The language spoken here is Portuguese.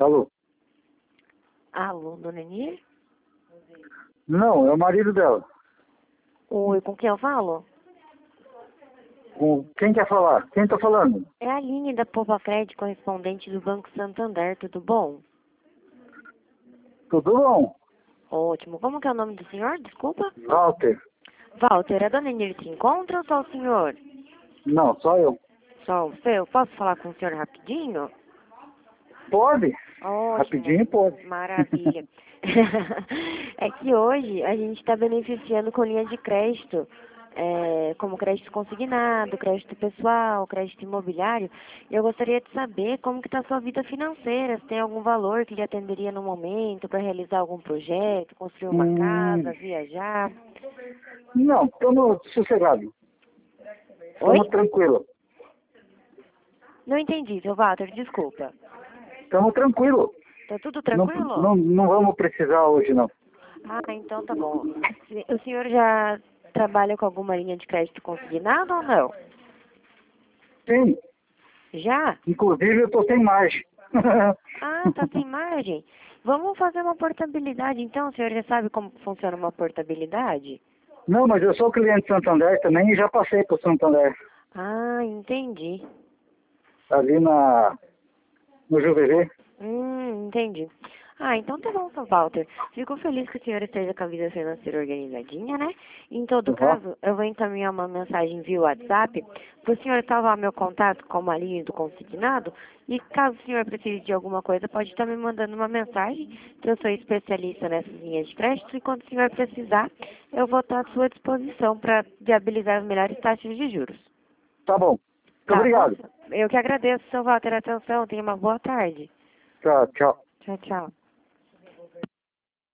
Alô? Alô, dona Enir? Não, é o marido dela. Oi, com quem eu falo? Com quem quer falar? Quem tá falando? É a Aline da Povacred, correspondente do Banco Santander, tudo bom? Tudo bom? Ótimo. Como que é o nome do senhor? Desculpa. Walter? Walter, a dona Enir se encontra ou só o senhor? Não, só eu. Só o seu? Posso falar com o senhor rapidinho? Pode? Ótimo. Rapidinho pode. Maravilha. É que hoje a gente está beneficiando com linha de crédito, como crédito consignado, crédito pessoal, crédito imobiliário. E eu gostaria de saber como que está a sua vida financeira, se tem algum valor que lhe atenderia no momento para realizar algum projeto, construir uma casa, viajar. Não, estamos sossegados. Oi? Estamos tranquilos. Não entendi, seu Walter, desculpa. Estamos tranquilos. Tá tudo Não, tranquilo? não vamos precisar hoje, não. Ah, então tá bom. O senhor já trabalha com alguma linha de crédito consignado ou não? Sim, Já? inclusive eu tô sem margem. Ah, tá sem margem. Vamos fazer uma portabilidade então, o senhor já sabe como funciona uma portabilidade? Não, mas eu sou cliente Santander também e já passei por Santander. Ah, entendi. Ali no Juvevê. Entendi. Ah, então tá bom, seu Walter. Fico feliz que o senhor esteja com a vida financeira organizadinha, né? Em todo Uhum. caso, eu vou encaminhar uma mensagem via WhatsApp para o senhor salvar meu contato como a linha do consignado. E caso o senhor precise de alguma coisa, pode estar me mandando uma mensagem, que eu sou especialista nessas linhas de crédito. E quando o senhor precisar, eu vou estar à sua disposição para viabilizar as melhores taxas de juros. Tá bom. Muito Tá obrigado. bom? Eu que agradeço, seu Walter, a atenção. Tenha uma boa tarde. Tchau, tchau. Tchau, tchau.